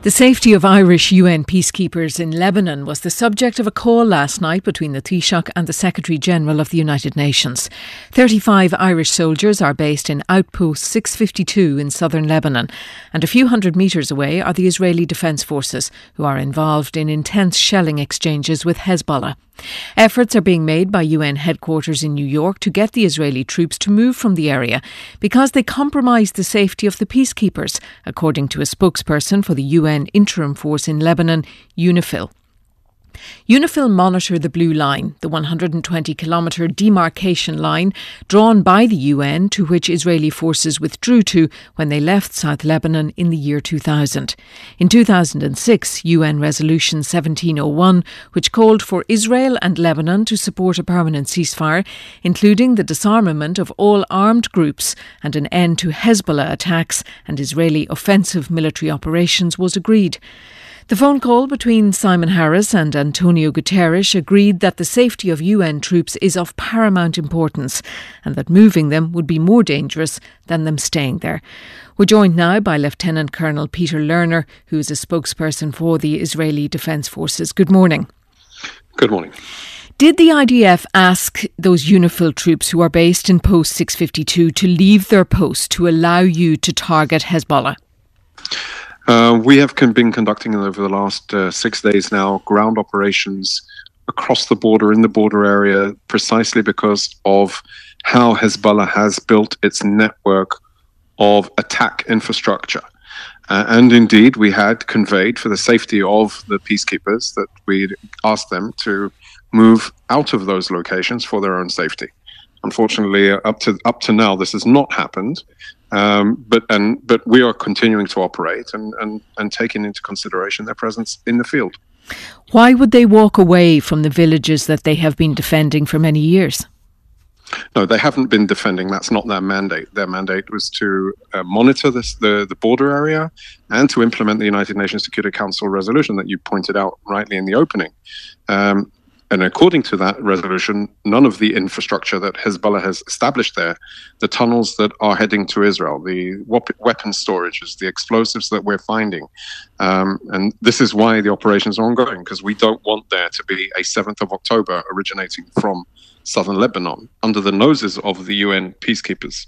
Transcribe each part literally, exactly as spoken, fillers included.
The safety of Irish U N peacekeepers in Lebanon was the subject of a call last night between the Taoiseach and the Secretary-General of the United Nations. thirty-five Irish soldiers are based in Outpost six fifty-two in southern Lebanon, and a few hundred metres away are the Israeli Defence Forces, who are involved in intense shelling exchanges with Hezbollah. Efforts are being made by U N headquarters in New York to get the Israeli troops to move from the area because they compromise the safety of the peacekeepers, according to a spokesperson for the U N interim force in Lebanon, UNIFIL. UNIFIL monitor the Blue Line, the one hundred twenty kilometre demarcation line drawn by the U N to which Israeli forces withdrew to when they left South Lebanon in the year two thousand. In two thousand six, U N Resolution seventeen oh one, which called for Israel and Lebanon to support a permanent ceasefire, including the disarmament of all armed groups and an end to Hezbollah attacks and Israeli offensive military operations, was agreed. The phone call between Simon Harris and Antonio Guterres agreed that the safety of U N troops is of paramount importance and that moving them would be more dangerous than them staying there. We're joined now by Lieutenant Colonel Peter Lerner, who is a spokesperson for the Israeli Defence Forces. Good morning. Good morning. Did the I D F ask those UNIFIL troops who are based in Post six fifty-two to leave their post to allow you to target Hezbollah? Uh, we have con- been conducting over the last uh, six days now ground operations across the border, in the border area, precisely because of how Hezbollah has built its network of attack infrastructure. Uh, and indeed, we had conveyed for the safety of the peacekeepers that we'd asked them to move out of those locations for their own safety. Unfortunately, up to up to now, this has not happened. Um, but and but we are continuing to operate and, and, and taking into consideration their presence in the field. Why would they walk away from the villages that they have been defending for many years? No, they haven't been defending. That's not their mandate. Their mandate was to uh, monitor this, the, the border area and to implement the United Nations Security Council resolution that you pointed out rightly in the opening. Um, And according to that resolution, none of the infrastructure that Hezbollah has established there, the tunnels that are heading to Israel, the weapon storages, the explosives that we're finding, um, and this is why the operations are ongoing, because we don't want there to be a seventh of October originating from southern Lebanon under the noses of the U N peacekeepers.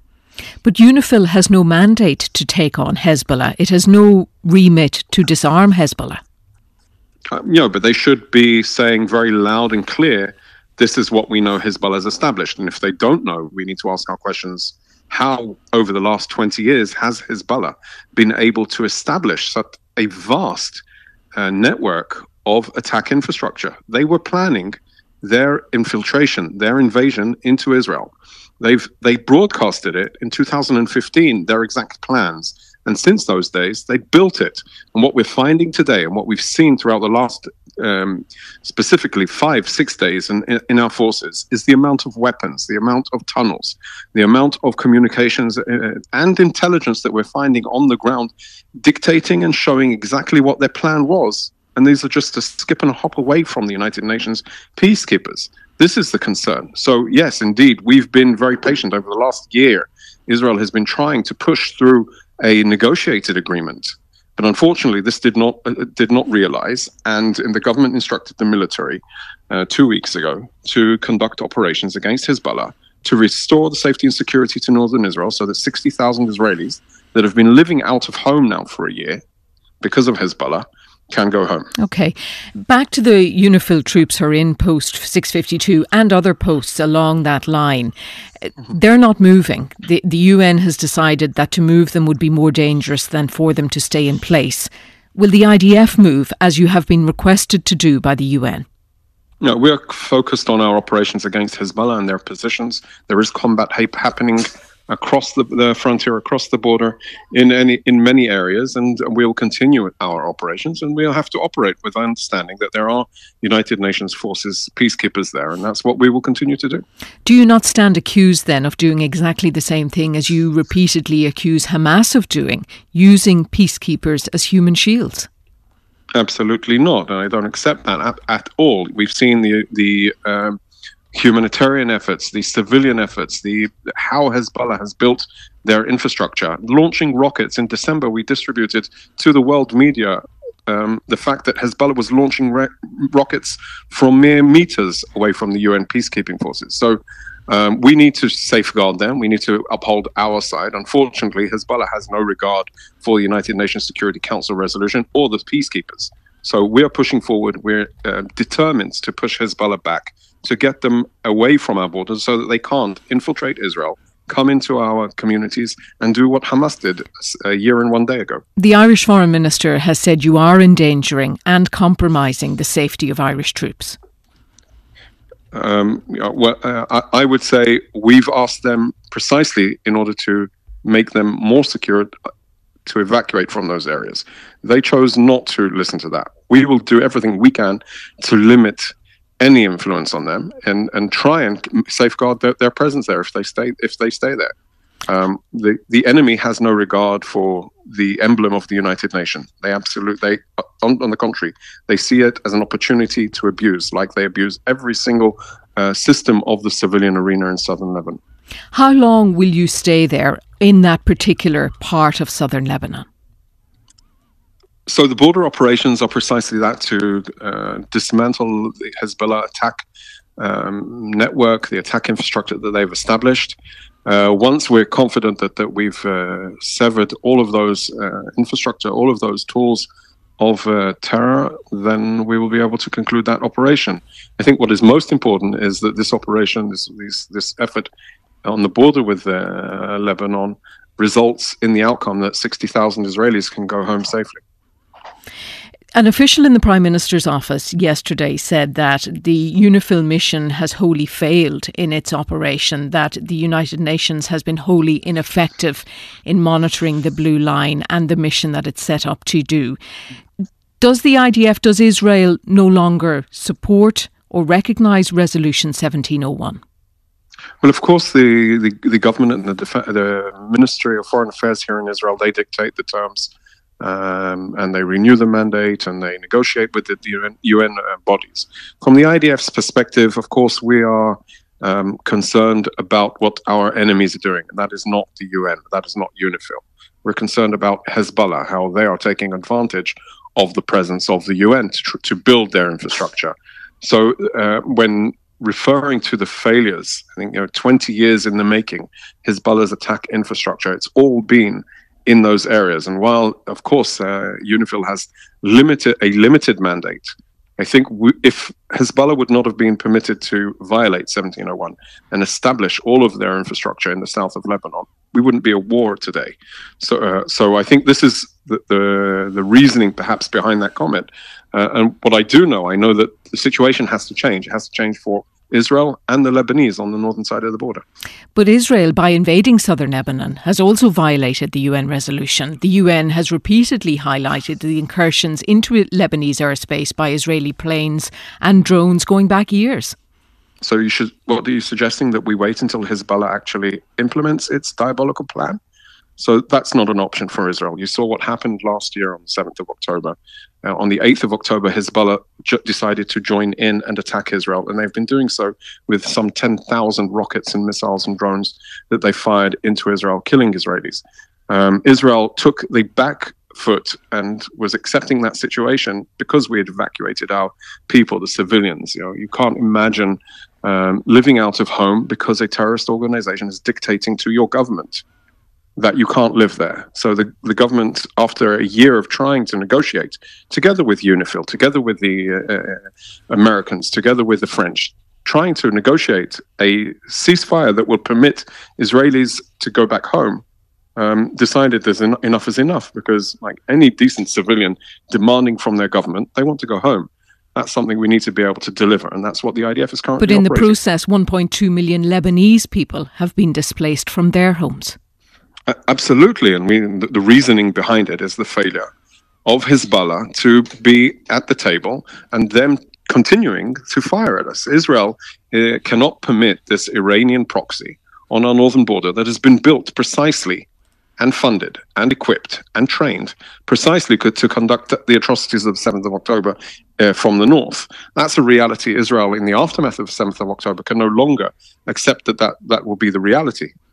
But UNIFIL has no mandate to take on Hezbollah. It has no remit to disarm Hezbollah. Uh, you know, but they should be saying very loud and clear, this is what we know Hezbollah has established. And if they don't know, we need to ask our questions, how over the last twenty years has Hezbollah been able to establish such a vast uh, network of attack infrastructure? They were planning their infiltration, their invasion into Israel. They've they broadcasted it in two thousand fifteen, their exact plans. And since those days, they built it. And what we're finding today and what we've seen throughout the last um, specifically five, six days in, in our forces is the amount of weapons, the amount of tunnels, the amount of communications uh, and intelligence that we're finding on the ground dictating and showing exactly what their plan was. And these are just a skip and a hop away from the United Nations peacekeepers. This is the concern. So, yes, indeed, we've been very patient over the last year. Israel has been trying to push through a negotiated agreement, but unfortunately this did not uh, did not realize, and, and the government instructed the military uh, two weeks ago to conduct operations against Hezbollah to restore the safety and security to northern Israel, so that sixty thousand Israelis that have been living out of home now for a year because of Hezbollah can go home. Okay. Back to the UNIFIL troops who are in Post six fifty-two and other posts along that line. They're not moving. The, the U N has decided that to move them would be more dangerous than for them to stay in place. Will the I D F move, as you have been requested to do by the U N? No, we're focused on our operations against Hezbollah and their positions. There is combat happening across the, the frontier, across the border, in any in many areas, and we'll continue our operations, and we'll have to operate with the understanding that there are United Nations forces, peacekeepers there, and that's what we will continue to do. Do you not stand accused then of doing exactly the same thing as you repeatedly accuse Hamas of doing, using peacekeepers as human shields? Absolutely not, and I don't accept that at, at all. We've seen the the um, humanitarian efforts, the civilian efforts, the how Hezbollah has built their infrastructure. Launching rockets in December, we distributed to the world media um, the fact that Hezbollah was launching re- rockets from mere meters away from the U N peacekeeping forces. So um, we need to safeguard them. We need to uphold our side. Unfortunately, Hezbollah has no regard for the United Nations Security Council resolution or the peacekeepers. So we're pushing forward. We're uh, determined to push Hezbollah back, to get them away from our borders so that they can't infiltrate Israel, come into our communities and do what Hamas did a year and one day ago. The Irish Foreign Minister has said you are endangering and compromising the safety of Irish troops. Um, well, uh, I, I would say we've asked them precisely in order to make them more secure to evacuate from those areas. They chose not to listen to that. We will do everything we can to limit any influence on them and, and try and safeguard their, their presence there if they stay if they stay there. Um, the the enemy has no regard for the emblem of the United Nations. They absolutely, on, on the contrary, they see it as an opportunity to abuse, like they abuse every single uh, system of the civilian arena in southern Lebanon. How long will you stay there in that particular part of southern Lebanon? So the border operations are precisely that, to uh, dismantle the Hezbollah attack um, network, the attack infrastructure that they've established. Uh, once we're confident that, that we've uh, severed all of those uh, infrastructure, all of those tools of uh, terror, then we will be able to conclude that operation. I think what is most important is that this operation, this this, this effort on the border with uh, Lebanon, results in the outcome that sixty thousand Israelis can go home safely. An official in the Prime Minister's office yesterday said that the UNIFIL mission has wholly failed in its operation, that the United Nations has been wholly ineffective in monitoring the Blue Line and the mission that it's set up to do. Does the I D F, does Israel no longer support or recognise Resolution seventeen oh one? Well, of course, the, the, the government and the, Def- the Ministry of Foreign Affairs here in Israel, they dictate the terms. Um, and they renew the mandate and they negotiate with the U N, U N uh, bodies. From the I D F's perspective, of course, we are um, concerned about what our enemies are doing, and that is not the U N, that is not UNIFIL. We're concerned about Hezbollah, how they are taking advantage of the presence of the U N to, tr- to build their infrastructure. So uh, when referring to the failures, I think, you know, twenty years in the making, Hezbollah's attack infrastructure, it's all been in those areas. And while, of course, uh, UNIFIL has limited a limited mandate, I think we, if Hezbollah would not have been permitted to violate seventeen oh one and establish all of their infrastructure in the south of Lebanon, we wouldn't be at war today. So, uh, so I think this is the, the the reasoning, perhaps, behind that comment. Uh, and what I do know, I know that the situation has to change. It has to change for Israel and the Lebanese on the northern side of the border. But Israel, by invading southern Lebanon, has also violated the U N resolution. The U N has repeatedly highlighted the incursions into Lebanese airspace by Israeli planes and drones going back years. So you should, what are you suggesting, that we wait until Hezbollah actually implements its diabolical plan? So that's not an option for Israel. You saw what happened last year on the seventh of October. Uh, on the eighth of October, Hezbollah ju- decided to join in and attack Israel. And they've been doing so with some ten thousand rockets and missiles and drones that they fired into Israel, killing Israelis. Um, Israel took the back foot and was accepting that situation because we had evacuated our people, the civilians. You know, you can't imagine um, living out of home because a terrorist organization is dictating to your government that you can't live there. So the, the government, after a year of trying to negotiate, together with UNIFIL, together with the uh, Americans, together with the French, trying to negotiate a ceasefire that will permit Israelis to go back home, um, decided there's en- enough is enough, because like any decent civilian demanding from their government, they want to go home. That's something we need to be able to deliver, and that's what the I D F is currently But in operating. the process, one point two million Lebanese people have been displaced from their homes. Absolutely, and we, the, the reasoning behind it is the failure of Hezbollah to be at the table and them continuing to fire at us. Israel uh, cannot permit this Iranian proxy on our northern border that has been built precisely and funded and equipped and trained precisely to conduct the atrocities of the seventh of October uh, from the north. That's a reality Israel, in the aftermath of the seventh of October, can no longer accept that that, that will be the reality.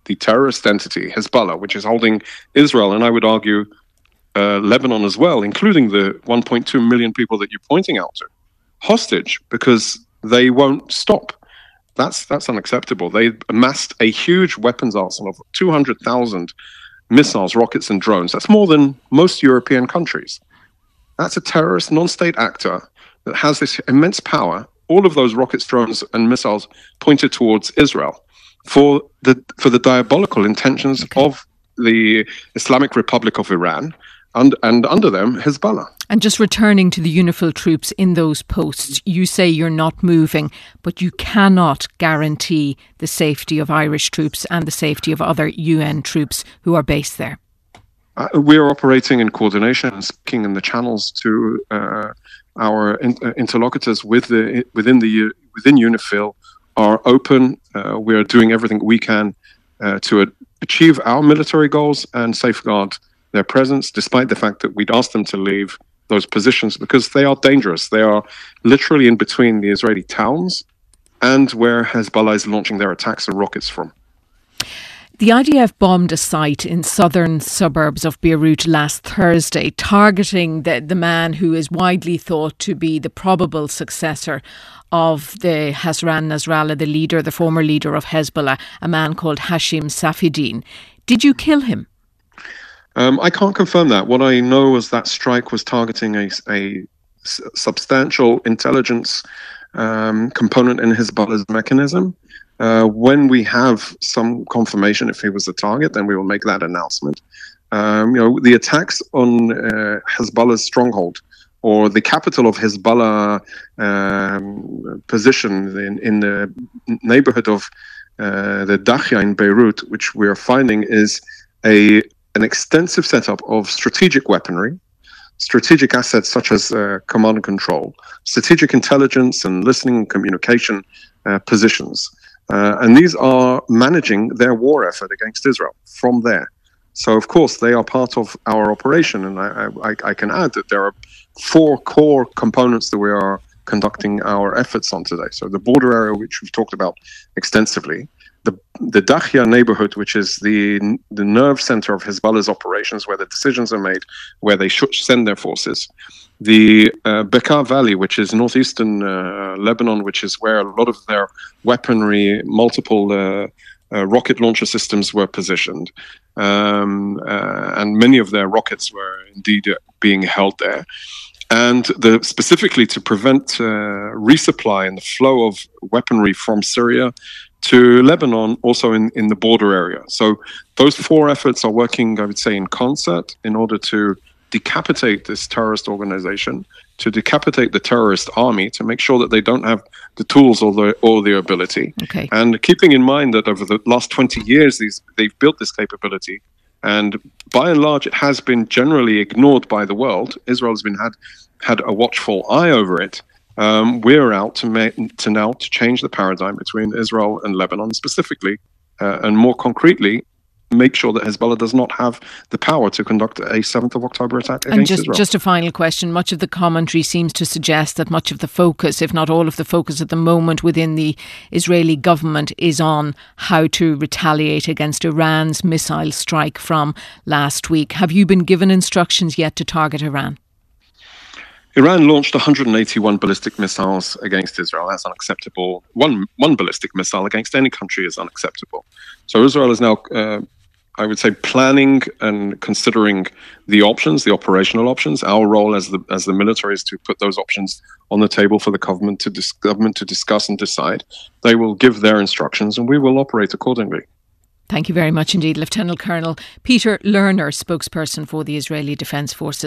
the terrorist entity, Hezbollah, which is holding Israel, and I would argue uh, Lebanon as well, including the one point two million people that you're pointing out to, hostage because they won't stop. That's that's unacceptable. They amassed a huge weapons arsenal of two hundred thousand missiles, rockets, and drones. That's more than most European countries. That's a terrorist non-state actor that has this immense power. All of those rockets, drones, and missiles pointed towards Israel for the for the diabolical intentions okay. of the Islamic Republic of Iran and, and under them, Hezbollah. And just returning to the UNIFIL troops in those posts, you say you're not moving, but you cannot guarantee the safety of Irish troops and the safety of other U N troops who are based there. Uh, we are operating in coordination and speaking in the channels to uh, our in, uh, interlocutors with the, within the within UNIFIL are open. Uh, we are doing everything we can uh, to uh, achieve our military goals and safeguard their presence, despite the fact that we'd asked them to leave those positions because they are dangerous. They are literally in between the Israeli towns and where Hezbollah is launching their attacks and rockets from. The I D F bombed a site in southern suburbs of Beirut last Thursday, targeting the, the man who is widely thought to be the probable successor of the Hassan Nasrallah, the leader, the former leader of Hezbollah, a man called Hashim Safieddine. Did you kill him? Um, I can't confirm that. What I know is that strike was targeting a, a substantial intelligence um, component in Hezbollah's mechanism. Uh, when we have some confirmation if he was the target, then we will make that announcement. Um, you know, the attacks on uh, Hezbollah's stronghold or the capital of Hezbollah um, position in, in the neighborhood of uh, the Dakhya in Beirut, which we are finding is a an extensive setup of strategic weaponry, strategic assets such as uh, command and control, strategic intelligence and listening and communication uh, positions. Uh, and these are managing their war effort against Israel from there. So, of course, they are part of our operation. And I, I, I can add that there are four core components that we are conducting our efforts on today. So the border area, which we've talked about extensively, the the Dakhya neighborhood, which is the the nerve center of Hezbollah's operations, where the decisions are made, where they should send their forces. The uh, Bekaa Valley, which is northeastern uh, Lebanon, which is where a lot of their weaponry, multiple uh, uh, rocket launcher systems were positioned. Um, uh, and many of their rockets were indeed uh, being held there. And the, specifically to prevent uh, resupply and the flow of weaponry from Syria to Lebanon, also in, in the border area. So those four efforts are working, I would say, in concert in order to decapitate this terrorist organization, to decapitate the terrorist army, to make sure that they don't have the tools or the or the ability. Okay. And keeping in mind that over the last twenty years, these they've built this capability, and by and large, it has been generally ignored by the world. Israel has been had had a watchful eye over it. Um, we're out to make, to now to change the paradigm between Israel and Lebanon specifically, uh, and more concretely, make sure that Hezbollah does not have the power to conduct a seventh of October attack against and just, Israel. Just a final question. Much of the commentary seems to suggest that much of the focus, if not all of the focus at the moment within the Israeli government, is on how to retaliate against Iran's missile strike from last week. Have you been given instructions yet to target Iran? Iran launched one hundred eighty-one ballistic missiles against Israel. That's unacceptable. One one ballistic missile against any country is unacceptable. So Israel is now, uh, I would say, planning and considering the options, the operational options. Our role as the as the military is to put those options on the table for the government to dis- government to discuss and decide. They will give their instructions, and we will operate accordingly. Thank you very much indeed, Lieutenant Colonel Peter Lerner, spokesperson for the Israeli Defence Forces.